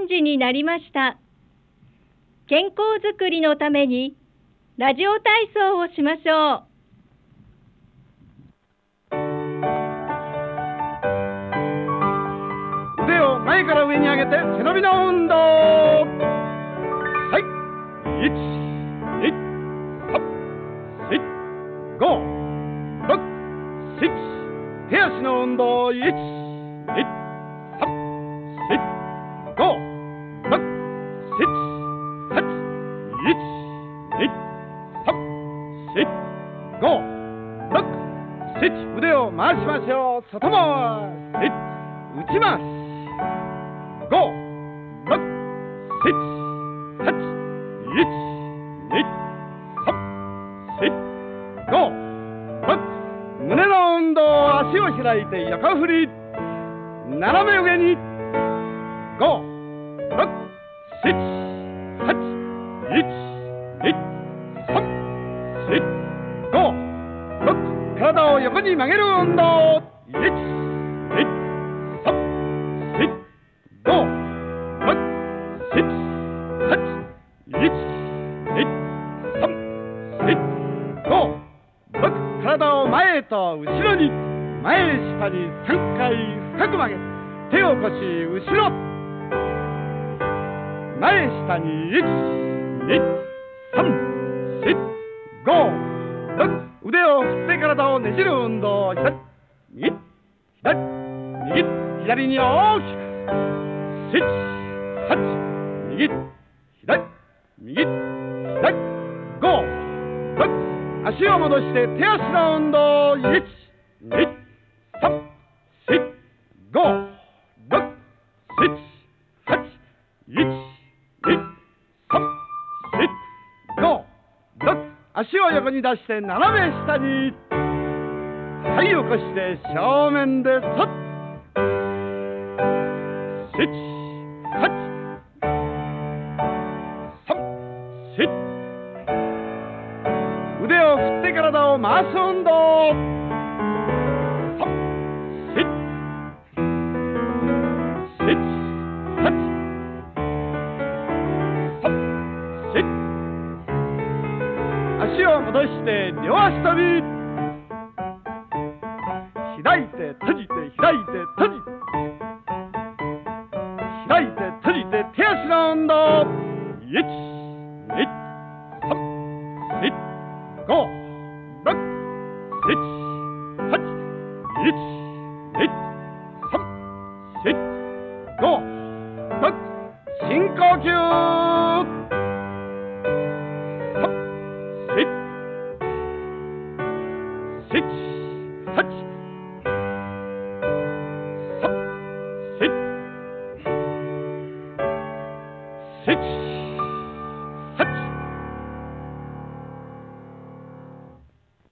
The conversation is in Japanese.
3時になりました。健康づくりのためにラジオ体操をしましょう。 腕を前から上に上げて背伸びの運動。はい、1、2、3、4、5、6、7。手足の運動。1、2、3、4、5、6、7、8。1、2、3、4、5、6、7。腕を回しましょう。外回し、内回し。5、6、7、8。1、2、3、4、5、6。胸の運動。足を開いて横振り。斜め上に。5、6、7、8。1、2、3、4、5、6。体を横に曲げる運動。1、2、3、4、5、6、7、8。1、2、3、4、5、6。体を前と後ろに。前下に3回深く曲げ、手を腰後ろ。前下に。1、2、3、4、5、6。腕を振って体をねじる運動。左、右、左、右、左に大きく。7、8、右、左、右、左、5、6。足を戻して手足の運動。1、2、3、4、5、6、7、8。1、2、3、4、5、6。足を横に出して斜め下に。はい、起こして正面でそっ。7、8、3、4。腕を振って体を回す運動。3、4、7、8、3、4。足を戻して両足跳び。開いて閉じて開いて閉じて開いて閉じて手足の運動。1、2、3、4、5、6、7、8。1、2、3、4、5、6。深呼吸。3、4、7、8。3、4、7。